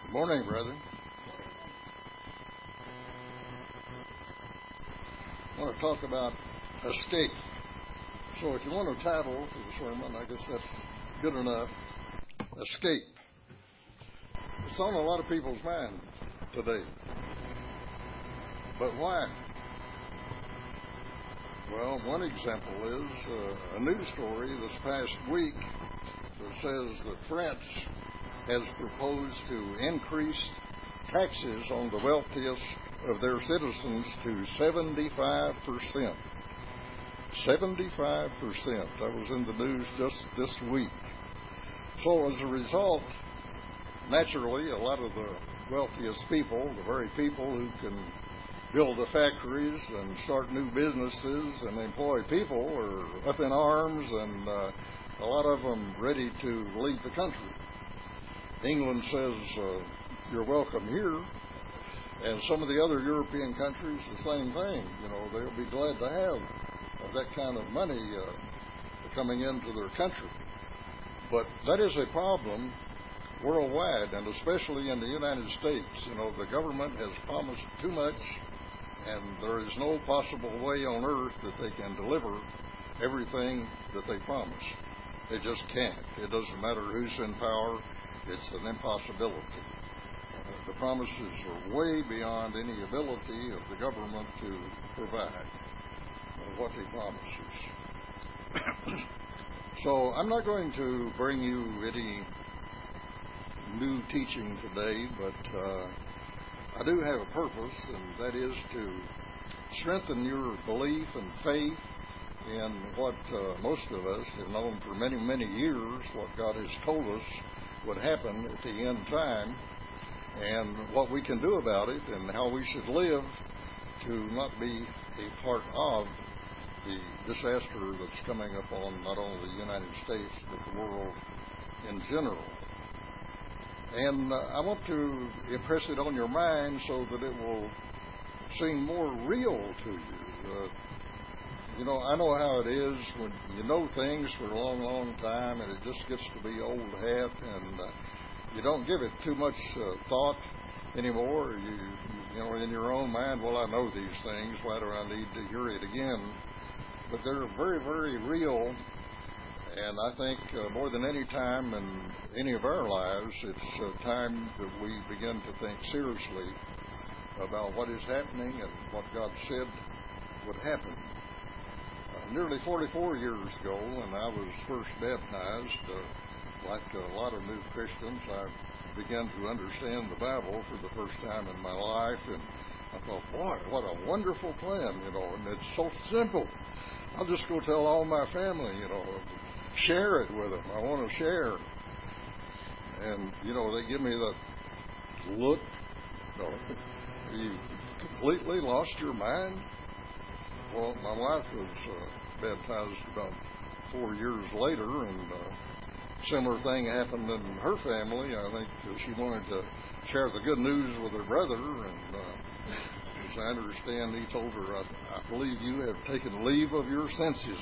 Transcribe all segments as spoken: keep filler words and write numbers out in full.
Morning, brethren. I want to talk about escape. So if you want a title for the sermon, I guess that's good enough. Escape. It's on a lot of people's mind today. But why? Well, one example is uh, a news story this past week that says that France has proposed to increase taxes on the wealthiest of their citizens to seventy-five percent. seventy-five percent. That was in the news just this week. So as a result, naturally, a lot of the wealthiest people, the very people who can build the factories and start new businesses and employ people, are up in arms, and uh, a lot of them ready to leave the country. England says, uh, you're welcome here. And some of the other European countries, the same thing. You know, they'll be glad to have that kind of money uh, coming into their country. But that is a problem worldwide, and especially in the United States. You know, the government has promised too much, and there is no possible way on earth that they can deliver everything that they promise. They just can't. It doesn't matter who's in power. It's an impossibility. Uh, the promises are way beyond any ability of the government to provide uh, what they promises. So I'm not going to bring you any new teaching today, but uh, I do have a purpose, and that is to strengthen your belief and faith in what uh, most of us have known for many, many years, what God has told us would happen at the end time, and what we can do about it, and how we should live to not be a part of the disaster that's coming upon not only the United States, but the world in general. And uh, I want to impress it on your mind so that it will seem more real to you. Uh, you know, I know how it is when you know things for a long, long time, and it just gets to be old hat, and uh, you don't give it too much uh, thought anymore. You, you know, in your own mind, well, I know these things. Why do I need to hear it again? But they're very, very real, and I think uh, more than any time in any of our lives, it's uh, time that we begin to think seriously about what is happening and what God said would happen. Uh, nearly forty-four years ago, when I was first baptized, uh, like a lot of new Christians, I began to understand the Bible for the first time in my life, and I thought, boy, what a wonderful plan, you know, and it's so simple. I'll just go tell all my family, you know, share it with them. I want to share. And, you know, they give me that look, you know, you completely lost your mind? Well, my wife was uh, baptized about four years later, and uh, similar thing happened in her family. I think uh, she wanted to share the good news with her brother, and uh, as I understand, he told her, I, I believe you have taken leave of your senses.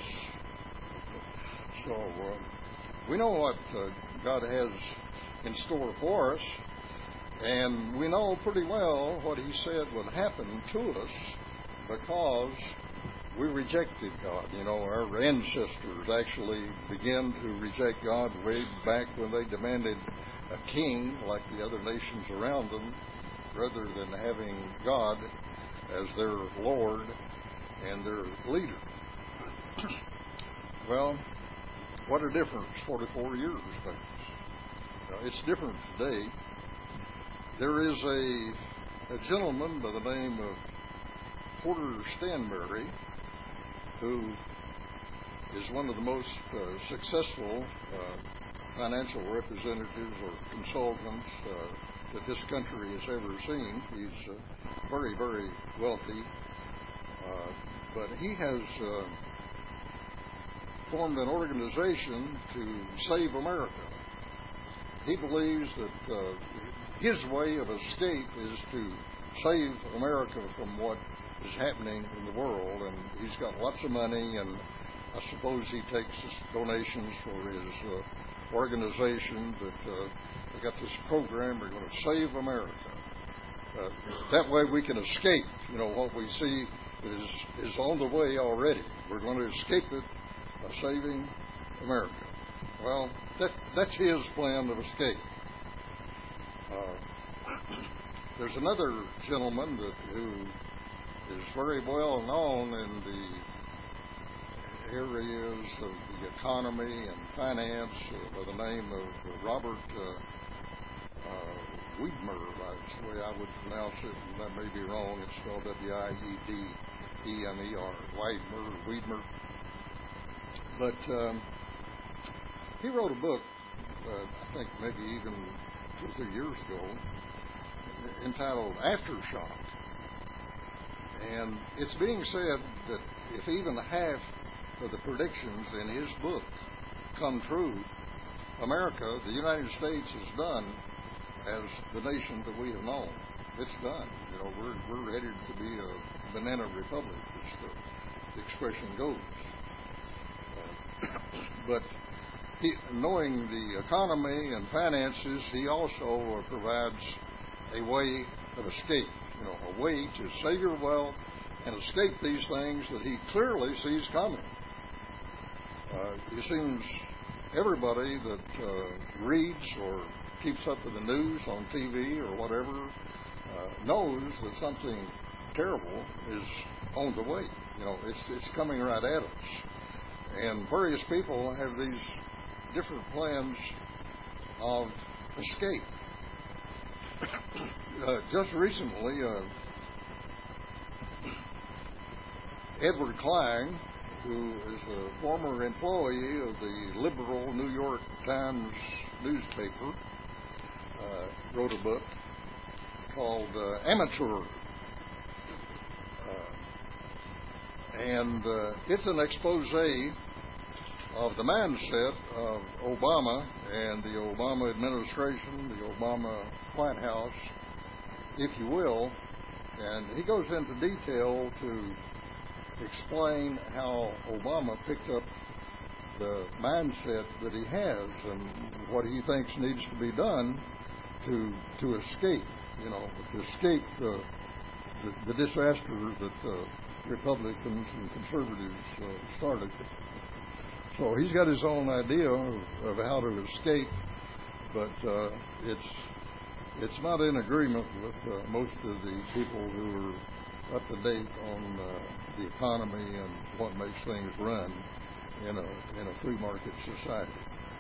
So uh, we know what uh, God has in store for us, and we know pretty well what He said would happen to us because we rejected God. You know, our ancestors actually began to reject God way back when they demanded a king like the other nations around them, rather than having God as their Lord and their leader. Well, what a difference forty-four years makes. Now, it's different today. There is a, a gentleman by the name of Porter Stanberry, who is one of the most uh, successful uh, financial representatives or consultants uh, that this country has ever seen. He's uh, very, very wealthy. Uh, but he has uh, formed an organization to save America. He believes that uh, his way of escape is to save America from what is happening in the world, and he's got lots of money, and I suppose he takes donations for his uh, organization that uh, they got this program. We're going to save America. Uh, that way we can escape, you know, what we see is is on the way already. We're going to escape it by saving America. Well, that that's his plan of escape. Uh, there's another gentleman that who is very well known in the areas of the economy and finance uh, by the name of Robert uh, uh, Wiedmer. That's the way I would pronounce it, and that may be wrong. It's spelled W I E D E M E R, Wiedmer, Wiedmer. But um, he wrote a book, uh, I think maybe even two or three years ago, entitled Aftershock. And it's being said that if even half of the predictions in his book come true, America, the United States, is done as the nation that we have known. It's done. You know, we're we're headed to be a banana republic, as the, the expression goes. Uh, but he, knowing the economy and finances, he also uh, provides a way of escape. You know, a way to save your wealth and escape these things that he clearly sees coming. Uh, it seems everybody that uh, reads or keeps up with the news on T V or whatever uh, knows that something terrible is on the way. You know, it's it's coming right at us. And various people have these different plans of escape. uh, just recently, uh, Edward Klein, who is a former employee of the liberal New York Times newspaper, uh, wrote a book called uh, Amateur. Uh, and uh, it's an expose of the mindset of Obama and the Obama administration, the Obama White House, if you will. And he goes into detail to explain how Obama picked up the mindset that he has and what he thinks needs to be done to to escape, you know, to escape the the, the disaster that the Republicans and conservatives uh, started. So he's got his own idea of, of how to escape, but uh, it's it's not in agreement with uh, most of the people who are up to date on uh, the economy and what makes things run in a in a free market society.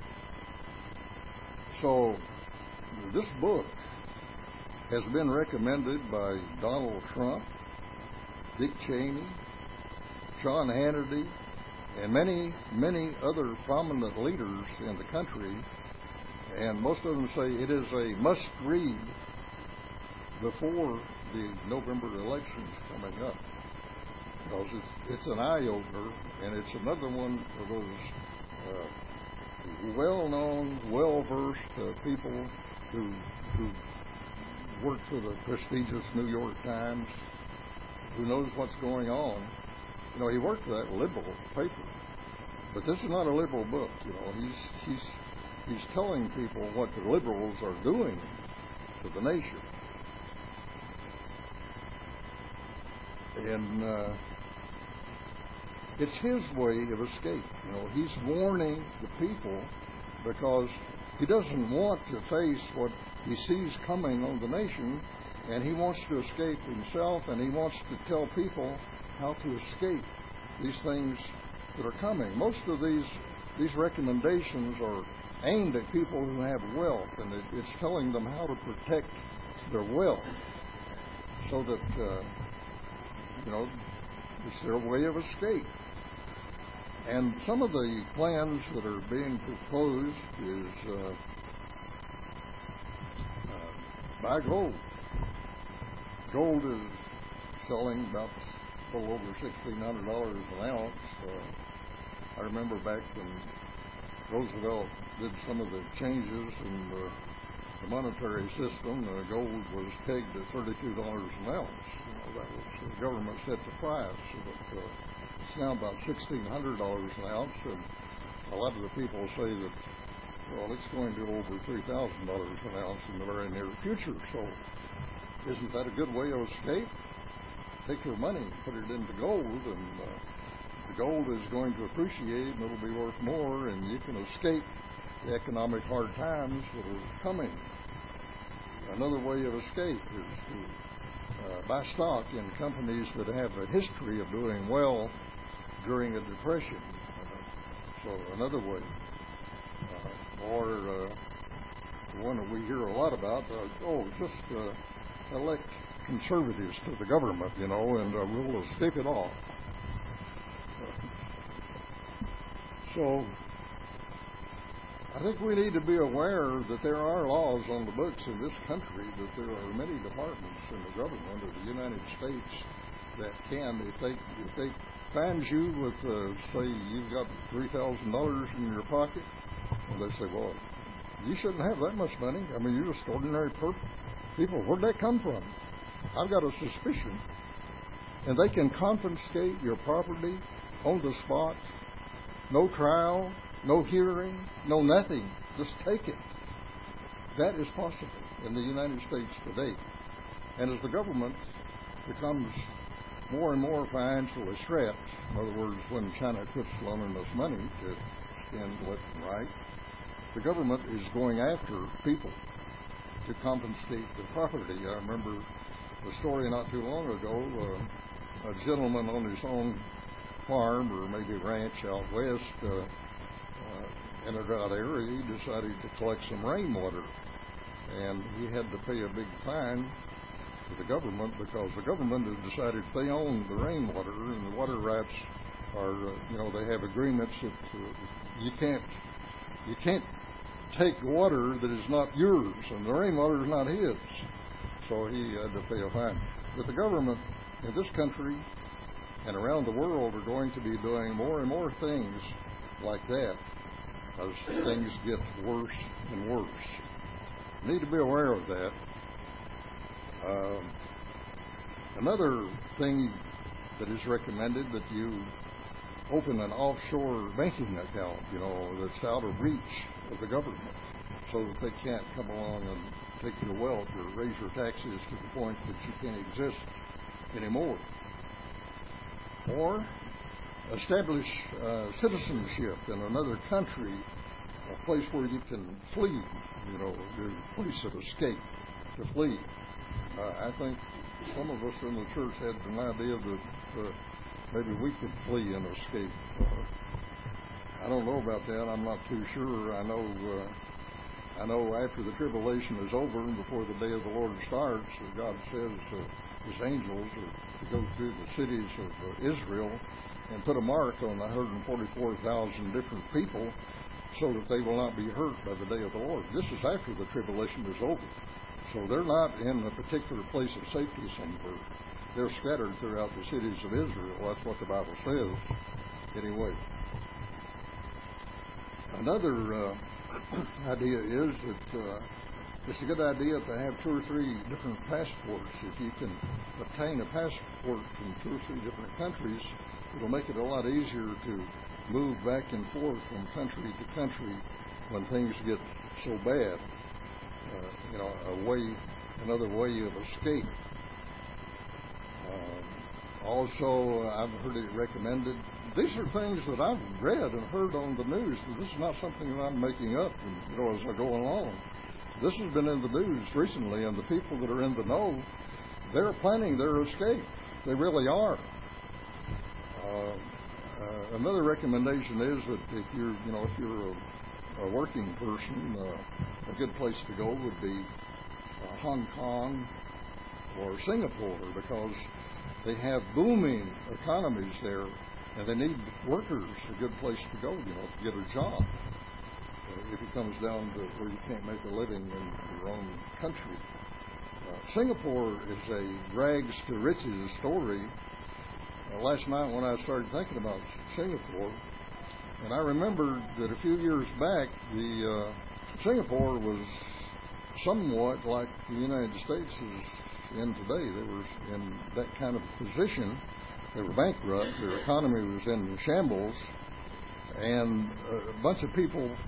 So this book has been recommended by Donald Trump, Dick Cheney, Sean Hannity, and many, many other prominent leaders in the country. And most of them say it is a must-read before the November elections coming up, because it's it's an eye-opener, and it's another one of those uh, well-known, well-versed uh, people who who work for the prestigious New York Times, who knows what's going on. You know, he worked for that liberal paper, but this is not a liberal book. You know, he's he's he's telling people what the liberals are doing to the nation. And uh, it's his way of escape. You know, he's warning the people because he doesn't want to face what he sees coming on the nation, and he wants to escape himself, and he wants to tell people how to escape these things that are coming. Most of these these recommendations are aimed at people who have wealth, and it, it's telling them how to protect their wealth so that uh, you know, it's their way of escape. And some of the plans that are being proposed is uh, uh, buy gold. Gold is selling about a little over sixteen hundred dollars an ounce. Uh, I remember back when Roosevelt did some of the changes in the, the monetary system, uh, gold was pegged at thirty-two dollars an ounce. You know, that was the government set the price. So that, uh, it's now about sixteen hundred dollars an ounce, and a lot of the people say that Well, it's going to over three thousand dollars an ounce in the very near future. So isn't that a good way of escape? Take your money, put it into gold, and uh, the gold is going to appreciate, and it'll be worth more, and you can escape the economic hard times that are coming. Another way of escape is to uh, buy stock in companies that have a history of doing well during a depression. Uh, so another way. Uh, or uh, the one that we hear a lot about, uh, oh, just uh, elect conservatives to the government, you know, and uh, we'll escape it all. Uh, so I think we need to be aware that there are laws on the books in this country, that there are many departments in the government of the United States that can, if they if they find you with, uh, say, you've got three thousand dollars in your pocket, and they say, well, you shouldn't have that much money. I mean, you're just ordinary per- people. Where'd that come from? I've got a suspicion. And they can confiscate your property on the spot. No trial, no hearing, no nothing. Just take it. That is possible in the United States today. And as the government becomes more and more financially strapped, in other words, when China quits loaning us money to spend left and right, the government is going after people to confiscate the property. I remember a story not too long ago, uh, a gentleman on his own farm or maybe ranch out west, uh, uh, in a drought area, he decided to collect some rainwater, and he had to pay a big fine to the government because the government has decided they own the rainwater, and the water rights are, uh, you know, they have agreements that uh, you can't you can't take water that is not yours, and the rainwater is not his. So he had to pay a fine. But the government in this country and around the world are going to be doing more and more things like that as things get worse and worse. You need to be aware of that. Uh, another thing that is recommended, that you open an offshore banking account, you know, that's out of reach of the government, so that they can't come along and take your wealth or raise your taxes to the point that you can't exist anymore. Or establish uh, citizenship in another country, a place where you can flee, you know, a place of escape, to flee. Uh, I think some of us in the church had an idea that uh, maybe we could flee and escape. Uh, I don't know about that. I'm not too sure. I know uh, I know after the tribulation is over and before the day of the Lord starts, that God says uh, His angels are to go through the cities of uh, Israel and put a mark on one hundred forty-four thousand different people so that they will not be hurt by the day of the Lord. This is after the tribulation is over. So they're not in a particular place of safety somewhere. They're scattered throughout the cities of Israel. That's what the Bible says. Anyway, another uh, idea is that uh, it's a good idea to have two or three different passports. If you can obtain a passport from two or three different countries, it'll make it a lot easier to move back and forth from country to country when things get so bad. Uh, you know, a way, another way of escape. Uh, also, uh, I've heard it recommended. These are things that I've read and heard on the news. This is not something that I'm making up, you know, as I go along. This has been in the news recently, and the people that are in the know, they're planning their escape. They really are. Uh, uh, another recommendation is that if you're, you know, if you're a, a working person, uh, a good place to go would be uh, Hong Kong or Singapore, because they have booming economies there, and they need workers. A good place to go, you know, to get a job. Uh, if it comes down to where you can't make a living in your own country. Uh, Singapore is a rags to riches story. Uh, last night when I started thinking about Singapore, and I remembered that a few years back, the uh, Singapore was somewhat like the United States is in today. They were in that kind of position. They were bankrupt. Their economy was in shambles, and a bunch of people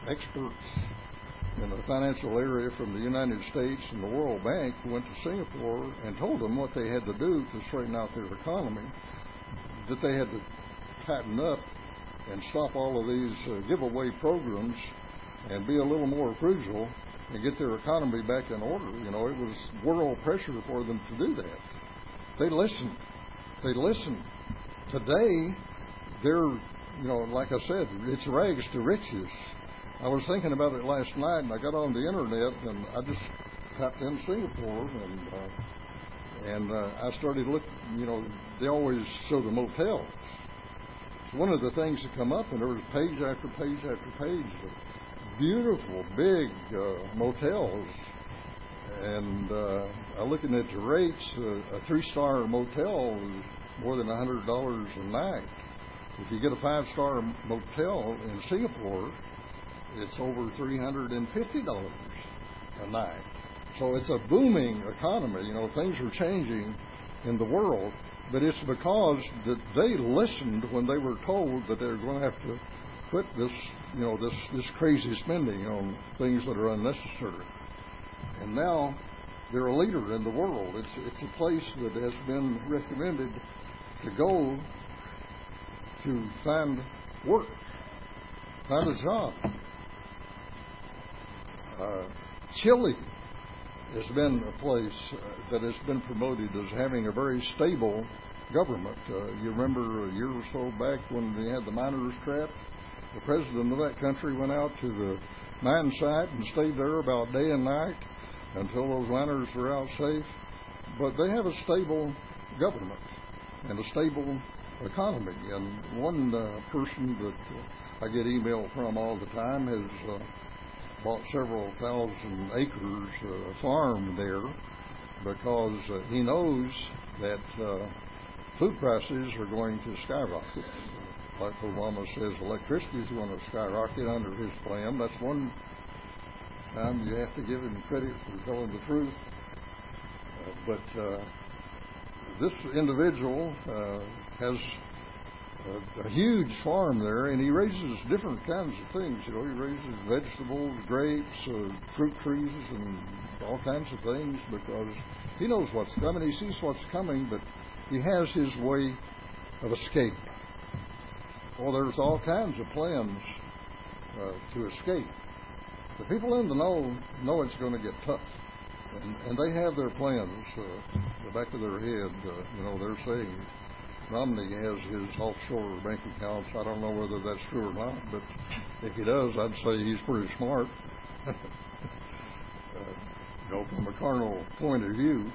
experts in the financial area from the United States and the World Bank went to Singapore and told them what they had to do to straighten out their economy, that they had to tighten up and stop all of these uh, giveaway programs and be a little more frugal and get their economy back in order. You know, it was world pressure for them to do that. They listened. They listened. Today, they're, you know, like I said, it's rags to riches. I was thinking about it last night, and I got on the internet, and I just tapped in Singapore, and uh, and uh, I started looking. You know, they always show the motels. One of the things that come up, and there was page after page after page of beautiful, big uh, motels. And uh, I'm looking at the rates. Uh, a three-star motel is more than one hundred dollars a night. If you get a five-star motel in Singapore, it's over three hundred fifty dollars a night. So it's a booming economy. You know, things are changing in the world, but it's because that they listened when they were told that they're going to have to quit this, you know, this, this crazy spending on things that are unnecessary. And now they're a leader in the world. It's it's a place that has been recommended to go to find work, find a job. Uh, Chile has been a place uh, that has been promoted as having a very stable government. Uh, you remember a year or so back when they had the miners trapped? The president of that country went out to the mine site and stayed there about day and night until those miners were out safe. But they have a stable government and a stable economy. And one uh, person that uh, I get email from all the time has uh, bought several thousand acres uh, farm there because uh, he knows that uh, food prices are going to skyrocket. Like Obama says, electricity is going to skyrocket under his plan. That's one time you have to give him credit for telling the truth. Uh, but uh, this individual uh, has a, a huge farm there, and he raises different kinds of things. You know, he raises vegetables, grapes, uh, fruit trees, and all kinds of things because he knows what's coming. He sees what's coming, but he has his way of escape. Well, there's all kinds of plans uh, to escape. The people in the know know it's going to get tough, and, and they have their plans. Uh, the back of their head, uh, you know, they're saying Romney has his offshore bank accounts. I don't know whether that's true or not, but if he does, I'd say he's pretty smart. uh, you know, from a carnal point of view.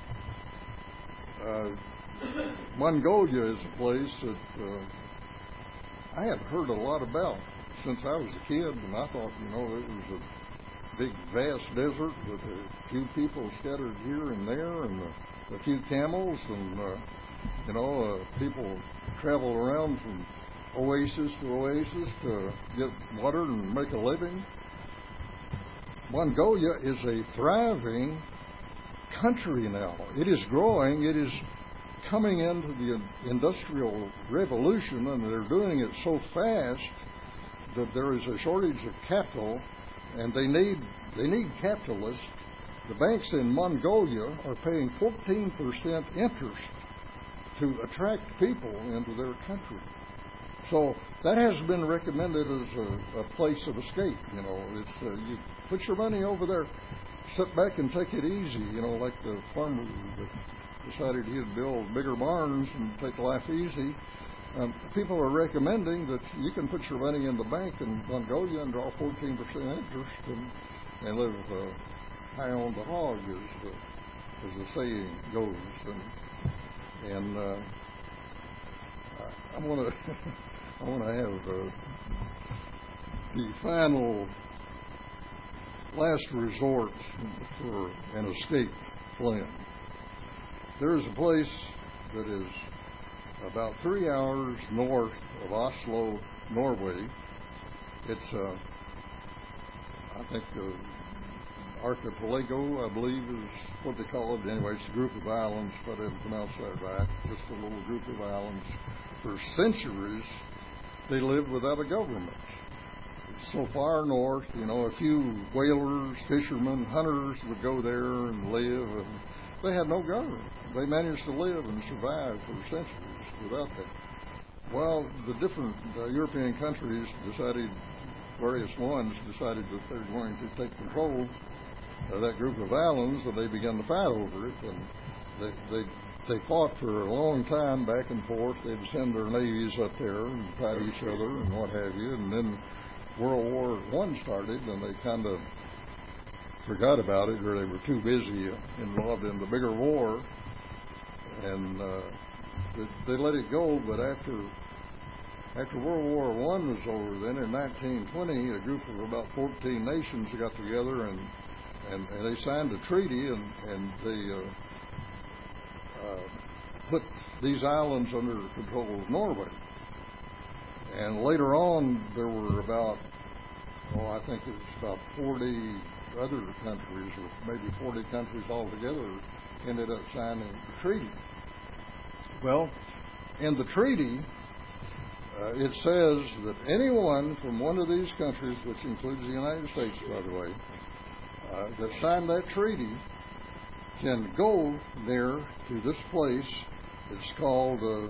Uh, Mongolia is a place that uh, I had heard a lot about since I was a kid, and I thought, you know, it was a big, vast desert with a few people scattered here and there, and a, a few camels, and uh, you know, uh, people travel around from oasis to oasis to get water and make a living. Mongolia is a thriving country now. It is growing. It is coming into the industrial revolution, and they're doing it so fast that there is a shortage of capital, and they need they need capitalists. The banks in Mongolia are paying fourteen percent interest to attract people into their country. So that has been recommended as a, a place of escape. You know, it's uh, you put your money over there, sit back and take it easy. You know, like the farmer that decided he'd build bigger barns and take life easy. Um, people are recommending that you can put your money in the bank in Mongolia and draw fourteen percent interest and, and live uh, high on the hog, as the, as the saying goes. And, and uh, I want to I want to have uh, the final last resort for an escape plan. There is a place that is about three hours north of Oslo, Norway. It's, uh, I think, uh, archipelago, I believe is what they call it. Anyway, it's a group of islands, if I didn't pronounce that right. Just a little group of islands. For centuries, they lived without a government. so far north, you know, a few whalers, fishermen, hunters would go there and live, and they had no government. They managed to live and survive for centuries without that. Well, the different uh, European countries decided, various ones decided that they're going to take control of that group of islands, and they began to fight over it, and they, they They fought for a long time back and forth. They'd send their navies up there and fight each other and what have you. And then World War One started, and they kind of forgot about it, or they were too busy involved in the bigger war, and uh, they, they let it go. But after after World War One was over, then in nineteen twenty, a group of about fourteen nations got together and and, and they signed a treaty, and and they uh, Uh, put these islands under control of Norway. And later on, there were about, oh, I think it was about forty other countries, or maybe forty countries altogether, ended up signing the treaty. Well, in the treaty, uh, it says that anyone from one of these countries, which includes the United States, by the way, uh, that signed that treaty, can go there to this place. It's called uh,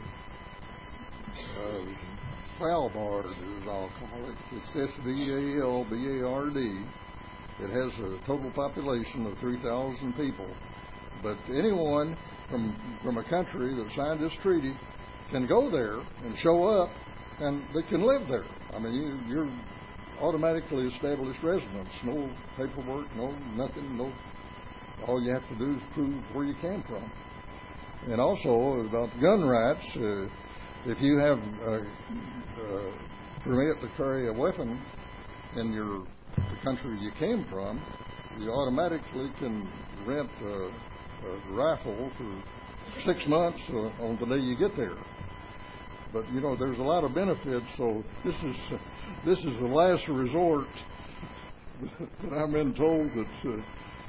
uh, Svalbard, as I'll call it. It's S V A L B A R D. It has a total population of three thousand people. But anyone from from a country that signed this treaty can go there and show up, and they can live there. I mean, you, you're automatically established residents. No paperwork, no nothing, no. All you have to do is prove where you came from. And also about gun rights, uh, if you have a, a permit to carry a weapon in your the country you came from, you automatically can rent a, a rifle for six months uh, on the day you get there. But you know, there's a lot of benefits. So this is this is the last resort that I've been told that. Uh,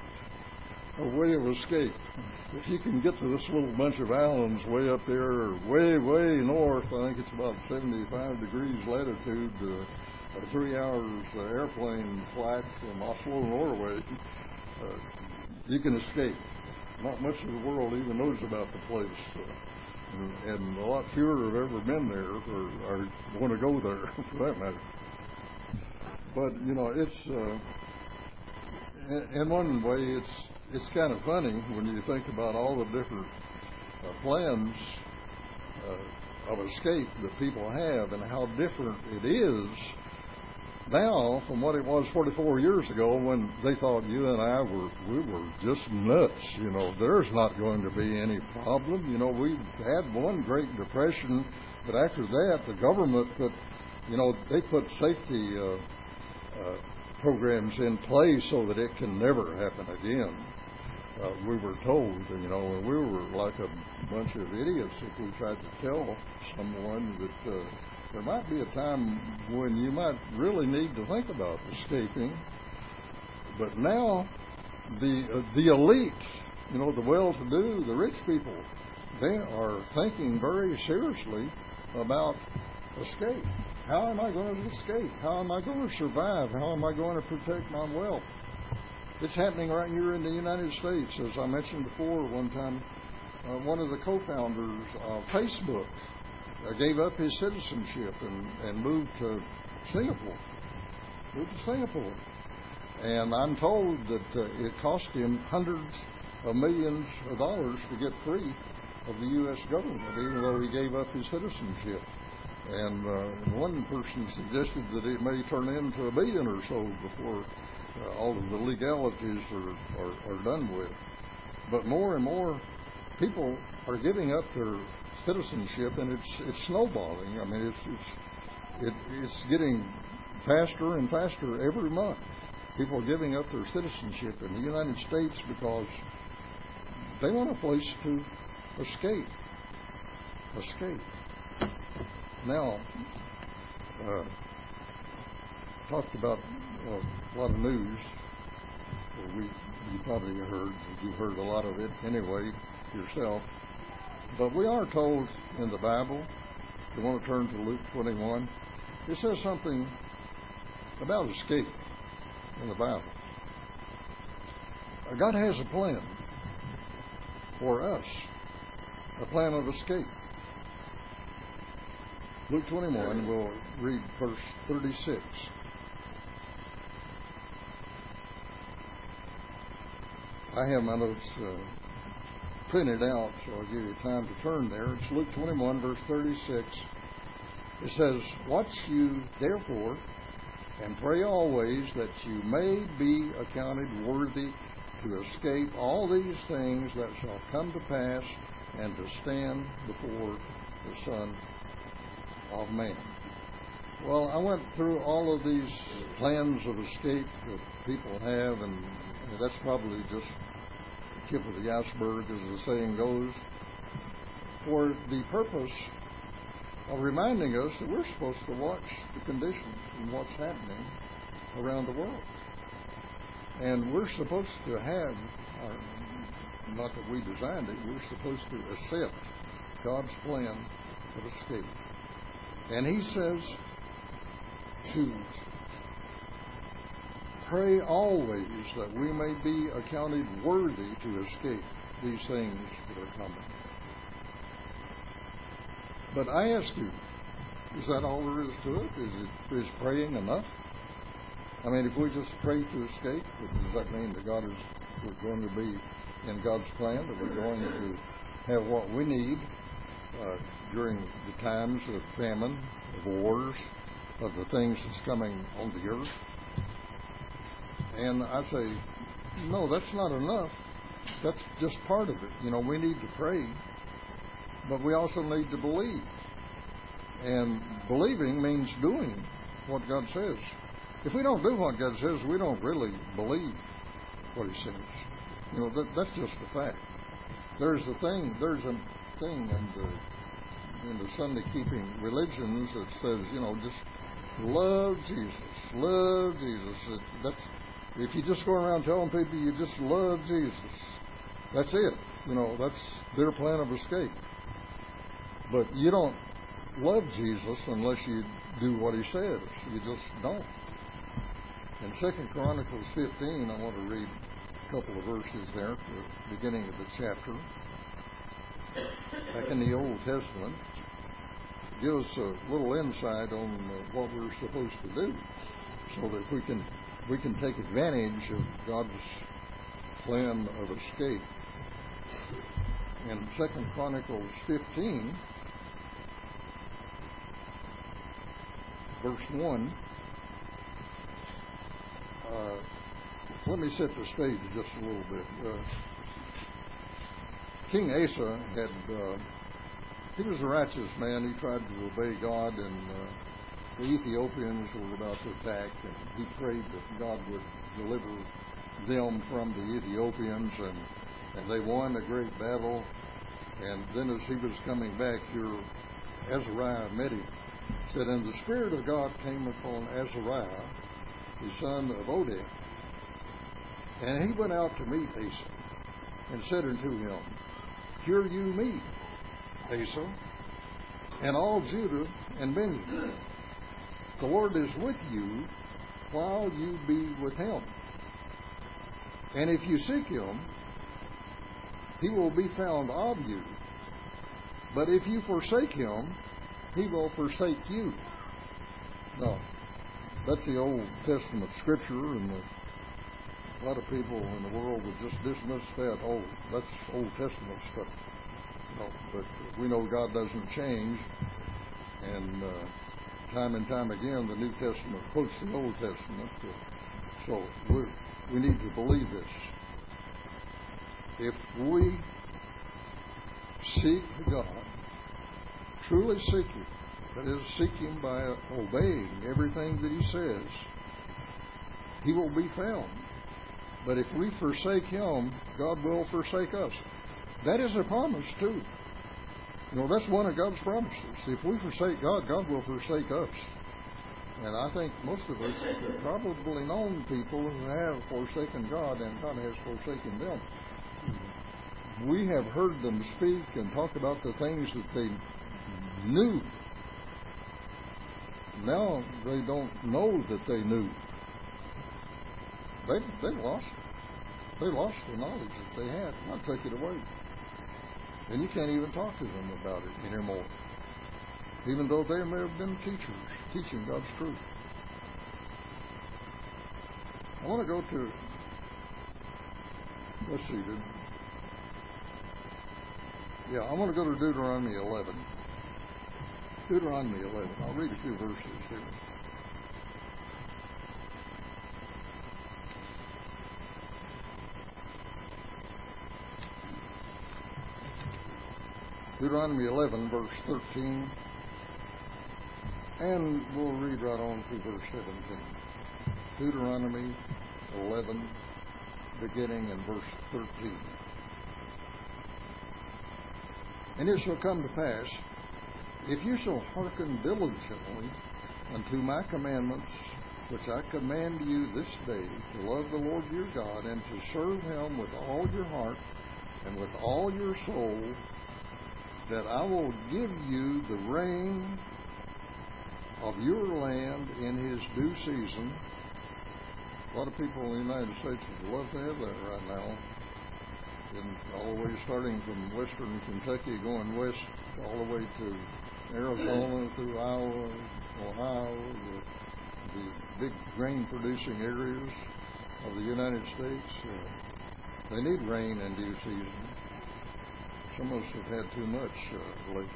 A way of escape. If you can get to this little bunch of islands way up there, way, way north, I think it's about seventy-five degrees latitude, uh, a three hours uh, airplane flight from Oslo, Norway, uh, you can escape. Not much of the world even knows about the place, uh, and, and a lot fewer have ever been there or, or want to go there, for that matter. But, you know, it's, uh, in, in one way, it's It's kind of funny when you think about all the different uh, plans uh, of escape that people have and how different it is now from what it was forty-four years ago when they thought you and I were we were just nuts. You know, there's not going to be any problem. You know, we had one Great Depression, but after that, the government put, you know, they put safety uh, uh, programs in place so that it can never happen again. Uh, we were told, you know, and we were like a bunch of idiots if we tried to tell someone that uh, there might be a time when you might really need to think about escaping. But now, the uh, the elite, you know, the well-to-do, the rich people, they are thinking very seriously about escape. How am I going to escape? How am I going to survive? How am I going to protect my wealth? It's happening right here in the United States. As I mentioned before, one time, uh, one of the co-founders of Facebook uh, gave up his citizenship and, and moved to Singapore. Moved to Singapore. And I'm told that uh, it cost him hundreds of millions of dollars to get free of the U S government, even though he gave up his citizenship. And uh, one person suggested that it may turn into a billion or so before uh, all of the legalities are, are, are done with. But more and more people are giving up their citizenship, and it's it's snowballing. I mean, it's it's it, it's getting faster and faster every month. People are giving up their citizenship in the United States because they want a place to escape. Escape. Now, uh, talked about well, a lot of news. Well, we you probably heard you heard a lot of it anyway yourself. But we are told in the Bible. If you want to turn to Luke twenty-one, it says something about escape in the Bible. God has a plan for us, a plan of escape. Luke twenty-one, we'll read verse thirty-six. I have my notes uh, printed out, so I'll give you time to turn there. It's Luke twenty-one, verse thirty-six. It says, "Watch you, therefore, and pray always that you may be accounted worthy to escape all these things that shall come to pass and to stand before the Son of Man." Well, I went through all of these plans of escape that people have, and that's probably just the tip of the iceberg, as the saying goes, for the purpose of reminding us that we're supposed to watch the conditions and what's happening around the world. And we're supposed to have, our, not that we designed it, we're supposed to accept God's plan of escape. And He says to pray always that we may be accounted worthy to escape these things that are coming. But I ask you, is that all there is to it? Is it is praying enough? I mean, if we just pray to escape, does that mean that God is we're going to be in God's plan, that we're going to have what we need uh, during the times of famine, of wars, of the things that's coming on the earth? And I say, no, that's not enough. That's just part of it. You know, we need to pray, but we also need to believe. And believing means doing what God says. If we don't do what God says, we don't really believe what He says. You know, that, that's just a fact. There's a thing, there's a thing in the, in the Sunday keeping religions that says, you know, just love Jesus, love Jesus. It, that's if you just go around telling people you just love Jesus, that's it. You know, that's their plan of escape. But you don't love Jesus unless you do what He says. You just don't. In Second Chronicles fifteen, I want to read a couple of verses there at the beginning of the chapter. Back in the Old Testament, it gives us a little insight on uh, what we're supposed to do, so that we can we can take advantage of God's plan of escape. In Second Chronicles fifteen, verse one. Uh, let me set the stage just a little bit. Uh, King Asa had, uh, he was a righteous man. He tried to obey God, and uh, the Ethiopians were about to attack, and he prayed that God would deliver them from the Ethiopians, and, and they won a great battle. And then as he was coming back here, Azariah met him. Said, "And the Spirit of God came upon Azariah, the son of Oded. And he went out to meet Asa, and said unto him, Hear you me, Asa, and all Judah and Benjamin. The Lord is with you while you be with him. And if you seek him, he will be found of you. But if you forsake him, he will forsake you." No. That's the Old Testament scripture, and the, a lot of people in the world would just dismiss that. Oh, that's Old Testament stuff. No, but we know God doesn't change, and uh, time and time again, the New Testament quotes the Old Testament. Uh, so we we need to believe this. If we seek God, truly seek Him, that is, seek Him by obeying everything that He says, He will be found. But if we forsake Him, God will forsake us. That is a promise, too. You know, that's one of God's promises. If we forsake God, God will forsake us. And I think most of us have probably known people who have forsaken God, and God has forsaken them. We have heard them speak and talk about the things that they knew now they don't know that they knew. They they lost it. They lost the knowledge that they had. God took it away. And you can't even talk to them about it anymore. Even though they may have been teachers teaching God's truth. I want to go to, let's see, did, yeah, I want to go to Deuteronomy eleven. Deuteronomy eleven. I'll read a few verses here. Deuteronomy eleven, verse thirteen, and we'll read right on to verse seventeen. Deuteronomy eleven, beginning in verse thirteen. And it shall come to pass, if you shall hearken diligently unto my commandments, which I command you this day, to love the Lord your God, and to serve him with all your heart and with all your soul, that I will give you the rain of your land in his due season. A lot of people in the United States would love to have that right now. And all the way starting from western Kentucky, going west all the way to Arizona, through Iowa, Ohio, the, the big grain-producing areas of the United States. Uh, they need rain in due season. Some of us have had too much uh, lately.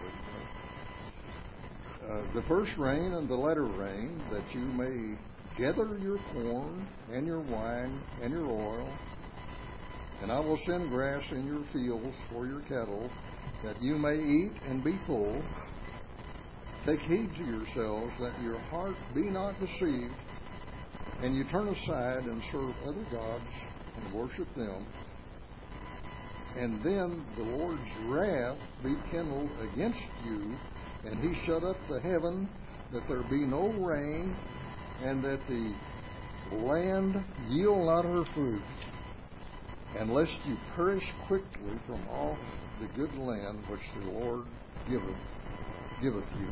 Uh, the first rain and the latter rain, that you may gather your corn and your wine and your oil, and I will send grass in your fields for your cattle, that you may eat and be full. Take heed to yourselves, that your heart be not deceived, and you turn aside and serve other gods and worship them. And then the Lord's wrath be kindled against you, and he shut up the heaven, that there be no rain, and that the land yield not her fruit, unless you perish quickly from off the good land which the Lord giveth, giveth you.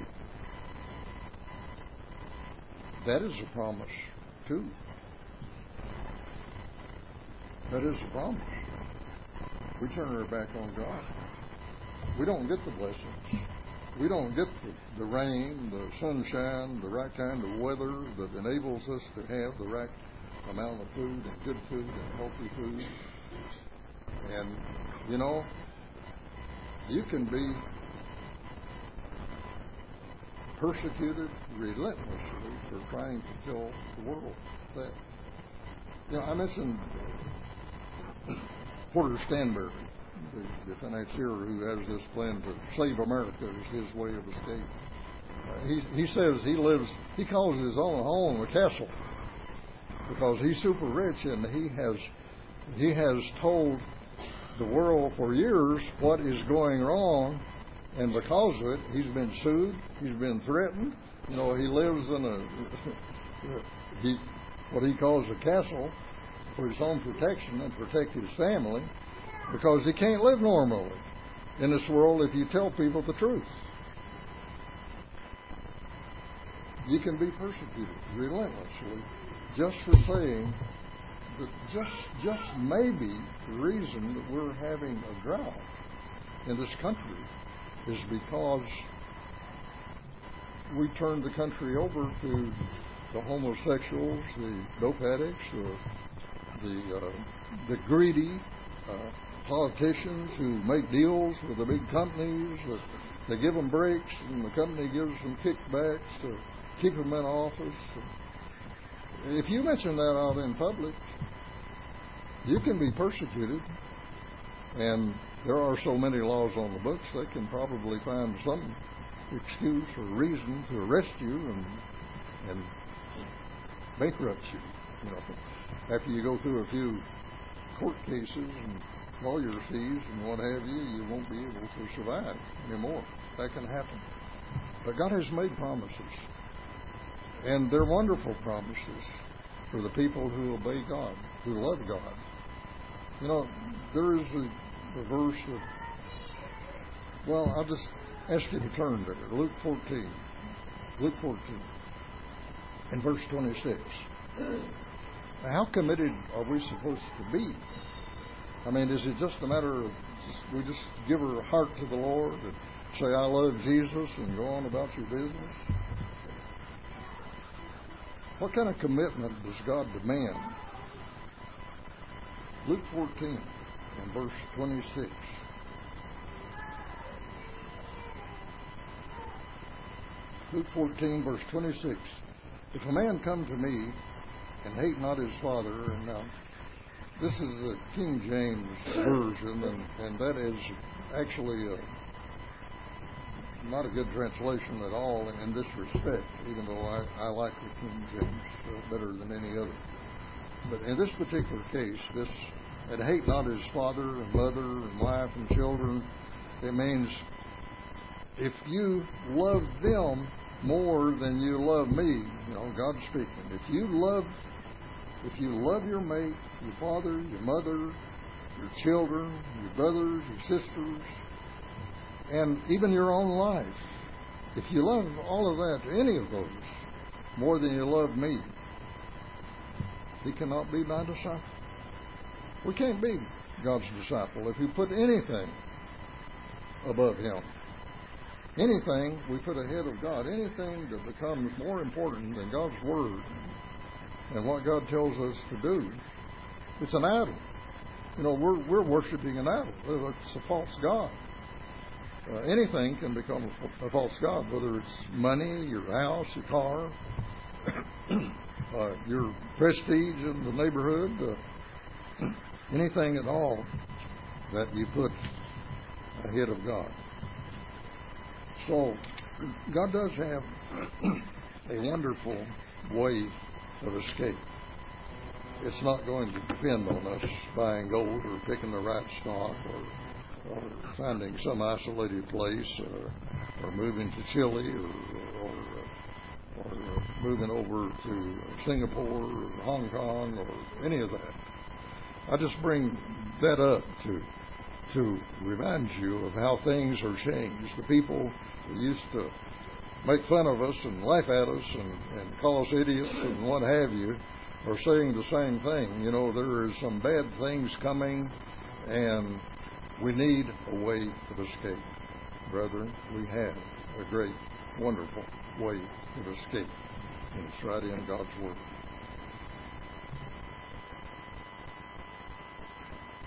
That is a promise, too. That is a promise. We turn our back on God. We don't get the blessings. We don't get the, the rain, the sunshine, the right kind of weather that enables us to have the right amount of food and good food and healthy food. And, you know, you can be persecuted relentlessly for trying to tell the world that. You know, I mentioned Porter Stanberry, the, the financier who has this plan to save America as his way of escape. Uh, he, he says he lives, he calls his own home a castle because he's super rich, and he has he has told the world for years what is going wrong, and because of it, he's been sued, he's been threatened. You know, he lives in a he what he calls a castle for his own protection and protect his family, because he can't live normally in this world if you tell people the truth. You can be persecuted relentlessly just for saying that just just maybe the reason that we're having a drought in this country is because we turned the country over to the homosexuals, the dope addicts, the the, uh, the greedy uh, politicians who make deals with the big companies. That they give them breaks, and the company gives them kickbacks to keep them in office. If you mention that out in public, you can be persecuted, and there are so many laws on the books, they can probably find some excuse or reason to arrest you and and bankrupt you. You know, after you go through a few court cases and lawyer fees and what have you, you won't be able to survive anymore. That can happen. But God has made promises, and they're wonderful promises for the people who obey God, who love God. You know, there is a, a verse that, well, I'll just ask you to turn there. Luke fourteen. Luke fourteen. in verse twenty-six. How committed are we supposed to be? I mean, is it just a matter of just, we just give our heart to the Lord and say, I love Jesus, and go on about your business? What kind of commitment does God demand? Luke fourteen and verse twenty-six. Luke fourteen, verse twenty-six. If a man come to me and hate not his father, and now this is a King James version, and, and that is actually a, not a good translation at all in this respect, even though I, I like the King James uh, better than any other. But in this particular case, this, and hate not his father and mother and wife and children, it means if you love them more than you love me, you know, God speaking, if you love, if you love your mate, your father, your mother, your children, your brothers, your sisters, and even your own life, if you love all of that, any of those, more than you love me, he cannot be my disciple. We can't be God's disciple if you put anything above him. Anything we put ahead of God, anything that becomes more important than God's Word and what God tells us to do, it's an idol. You know, we're we're worshiping an idol. It's a false god. Uh, anything can become a, a false god, whether it's money, your house, your car, uh, your prestige in the neighborhood, uh, anything at all that you put ahead of God. So, God does have a wonderful way of escape. It's not going to depend on us buying gold or picking the right stock or, or finding some isolated place uh, or moving to Chile or, or, or uh, moving over to Singapore or Hong Kong or any of that. I just bring that up to to remind you of how things are changed. The people that used to make fun of us and laugh at us and, and call us idiots and what have you are saying the same thing. You know, there is some bad things coming and we need a way of escape. Brethren, we have a great, wonderful way of escape. And it's right in God's Word.